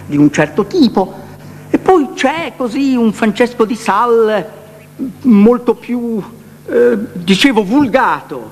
di un certo tipo, e poi c'è così un Francesco di Sales molto più, dicevo, vulgato.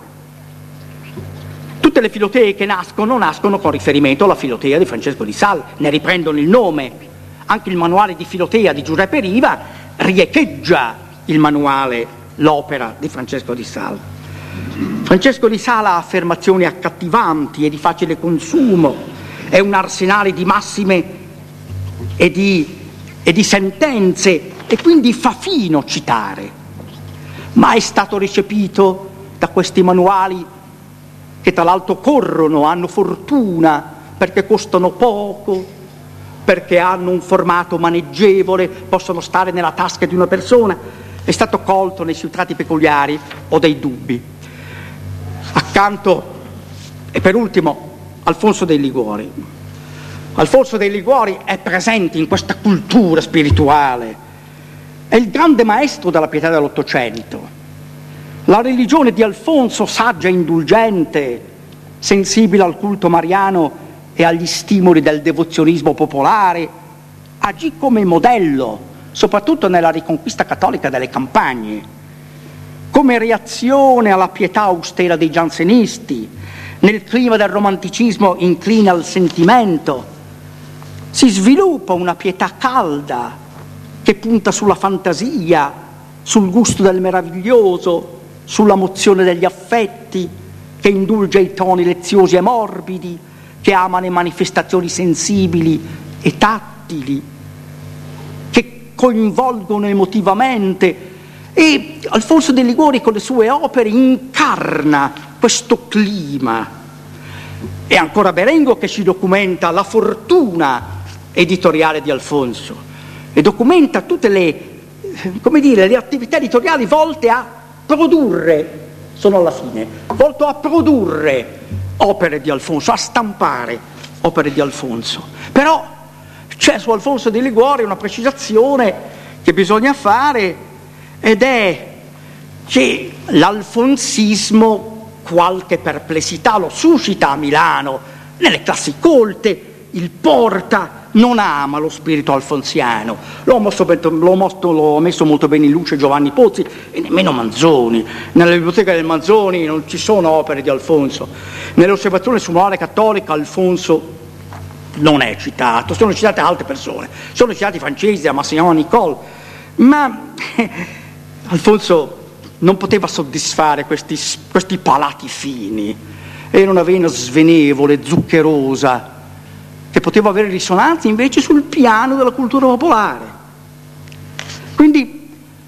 Tutte le filotee che nascono con riferimento alla filotea di Francesco di Sales, ne riprendono il nome. Anche il manuale di filotea di Giuseppe Riva riecheggia il manuale, l'opera di Francesco di Sales. Francesco di Sales ha affermazioni accattivanti e di facile consumo, è un arsenale di massime e di sentenze, e quindi fa fino citare, ma è stato recepito da questi manuali, che tra l'altro corrono, hanno fortuna, perché costano poco, perché hanno un formato maneggevole, possono stare nella tasca di una persona. È stato colto nei suoi tratti peculiari, ho dei dubbi. Accanto, e per ultimo, Alfonso dei Liguori. Alfonso dei Liguori è presente in questa cultura spirituale, è il grande maestro della pietà dell'Ottocento. La religione di Alfonso, saggia e indulgente, sensibile al culto mariano e agli stimoli del devozionismo popolare, agì come modello, soprattutto nella riconquista cattolica delle campagne, come reazione alla pietà austera dei giansenisti, nel clima del romanticismo incline al sentimento. Si sviluppa una pietà calda che punta sulla fantasia, sul gusto del meraviglioso, sulla mozione degli affetti, che indulge i toni leziosi e morbidi, che ama le manifestazioni sensibili e tattili, che coinvolgono emotivamente. E Alfonso dei Liguori con le sue opere incarna questo clima. E ancora Berengo che ci documenta la fortuna editoriale di Alfonso e documenta tutte le attività editoriali volte a produrre, sono alla fine, volto a produrre opere di Alfonso, a stampare opere di Alfonso. Però c'è su Alfonso dei Liguori una precisazione che bisogna fare, ed è che l'alfonsismo qualche perplessità lo suscita a Milano, nelle classi colte. Il Porta non ama lo spirito alfonsiano, l'ho messo molto bene in luce Giovanni Pozzi e nemmeno Manzoni. Nella biblioteca del Manzoni non ci sono opere di Alfonso. Nelle osservazioni sul morale cattolica Alfonso non è citato, sono citate altre persone, sono citati francesi, Massignon, Nicole, ma Alfonso non poteva soddisfare questi palati fini, era una vena svenevole, zuccherosa, che poteva avere risonanze invece sul piano della cultura popolare. Quindi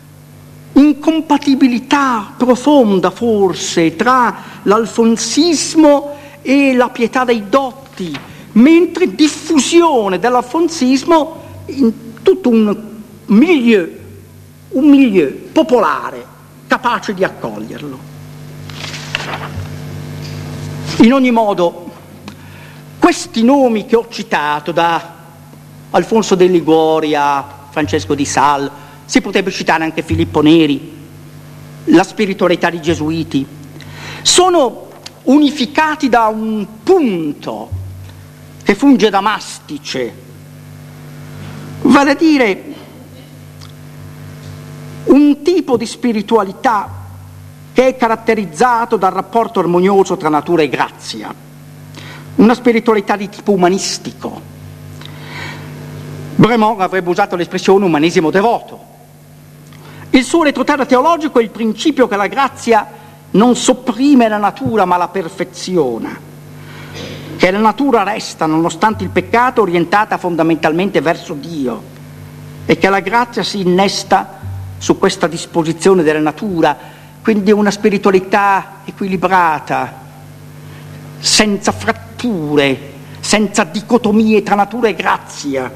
incompatibilità profonda forse tra l'alfonsismo e la pietà dei dotti, mentre diffusione dell'alfonsismo in tutto un milieu popolare capace di accoglierlo. In ogni modo, questi nomi che ho citato, da Alfonso dei Liguori a Francesco di Sales, si potrebbe citare anche Filippo Neri, la spiritualità dei Gesuiti, sono unificati da un punto che funge da mastice, vale a dire un tipo di spiritualità che è caratterizzato dal rapporto armonioso tra natura e grazia, una spiritualità di tipo umanistico. Bremont avrebbe usato l'espressione umanesimo devoto. Il suo retroterra teologico è il principio che la grazia non sopprime la natura ma la perfeziona, che la natura resta, nonostante il peccato, orientata fondamentalmente verso Dio, e che la grazia si innesta su questa disposizione della natura, quindi una spiritualità equilibrata, senza fratture, senza dicotomie tra natura e grazia.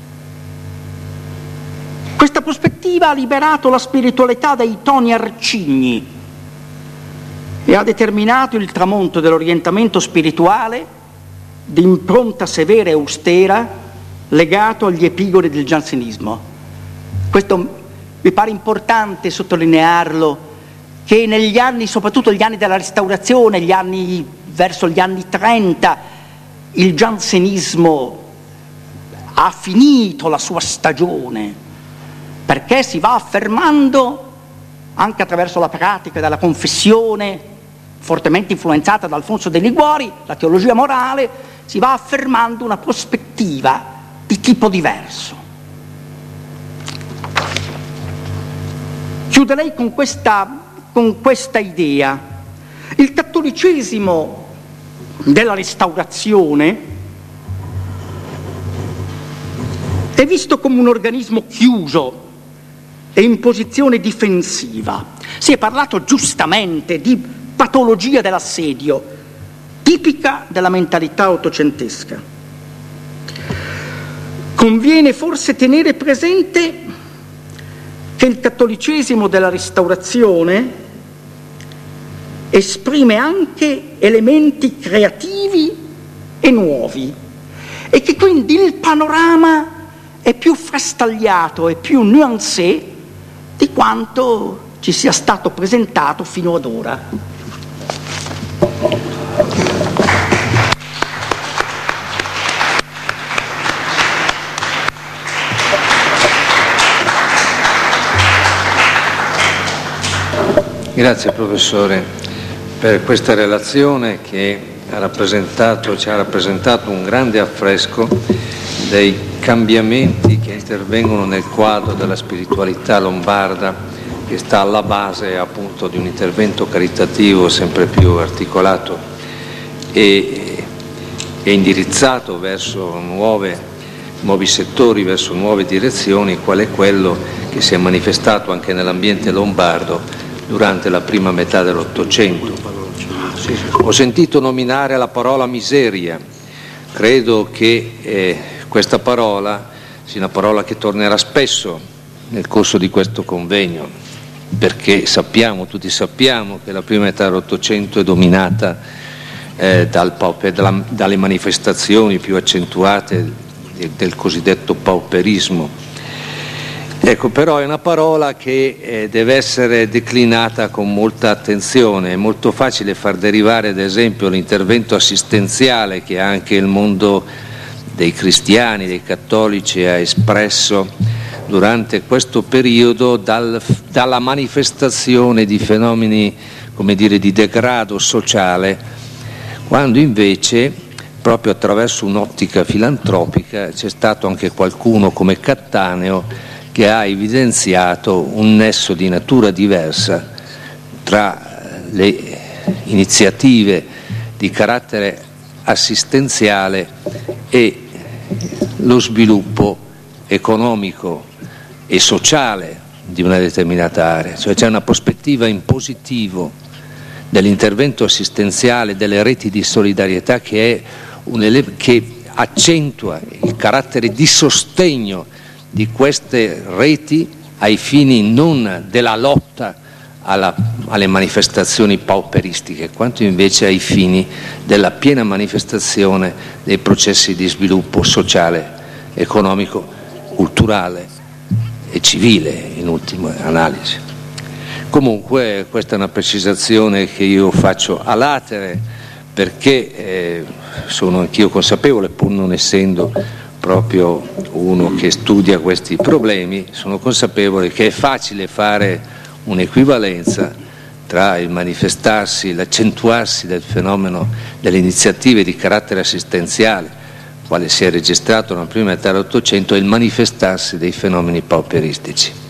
Questa prospettiva ha liberato la spiritualità dai toni arcigni e ha determinato il tramonto dell'orientamento spirituale di impronta severa e austera legato agli epigoni del giansenismo. Questo mi pare importante sottolinearlo, che negli anni, soprattutto gli anni della Restaurazione, verso gli anni 30, il giansenismo ha finito la sua stagione, perché si va affermando, anche attraverso la pratica della confessione, fortemente influenzata da Alfonso de Liguori, la teologia morale, si va affermando una prospettiva di tipo diverso. Chiuderei con questa idea. Il cattolicesimo della Restaurazione è visto come un organismo chiuso e in posizione difensiva. Si è parlato giustamente di patologia dell'assedio, tipica della mentalità ottocentesca. Conviene forse tenere presente che il cattolicesimo della Restaurazione esprime anche elementi creativi e nuovi, e che quindi il panorama è più frastagliato e più nuancé di quanto ci sia stato presentato fino ad ora. Grazie professore per questa relazione che ci ha rappresentato un grande affresco dei cambiamenti che intervengono nel quadro della spiritualità lombarda, che sta alla base appunto di un intervento caritativo sempre più articolato e indirizzato verso nuovi settori, verso nuove direzioni, quale quello che si è manifestato anche nell'ambiente lombardo durante la prima metà dell'Ottocento. Ho sentito nominare la parola miseria. Credo che questa parola sia una parola che tornerà spesso nel corso di questo convegno, perché tutti sappiamo che la prima metà dell'Ottocento è dominata dalle manifestazioni più accentuate del cosiddetto pauperismo. Ecco, però è una parola che deve essere declinata con molta attenzione. È molto facile far derivare, ad esempio, l'intervento assistenziale che anche il mondo dei cristiani, dei cattolici ha espresso durante questo periodo dalla manifestazione di fenomeni, come dire, di degrado sociale, quando invece proprio attraverso un'ottica filantropica c'è stato anche qualcuno come Cattaneo che ha evidenziato un nesso di natura diversa tra le iniziative di carattere assistenziale e lo sviluppo economico e sociale di una determinata area. Cioè c'è una prospettiva in positivo dell'intervento assistenziale, delle reti di solidarietà che accentua il carattere di sostegno di queste reti ai fini non della lotta alle manifestazioni pauperistiche, quanto invece ai fini della piena manifestazione dei processi di sviluppo sociale, economico, culturale e civile, in ultima analisi. Comunque questa è una precisazione che io faccio a latere, perché sono anch'io consapevole, pur non essendo proprio uno che studia questi problemi, sono consapevole che è facile fare un'equivalenza tra il manifestarsi, l'accentuarsi del fenomeno delle iniziative di carattere assistenziale, quale si è registrato nella prima metà dell'Ottocento, e il manifestarsi dei fenomeni pauperistici.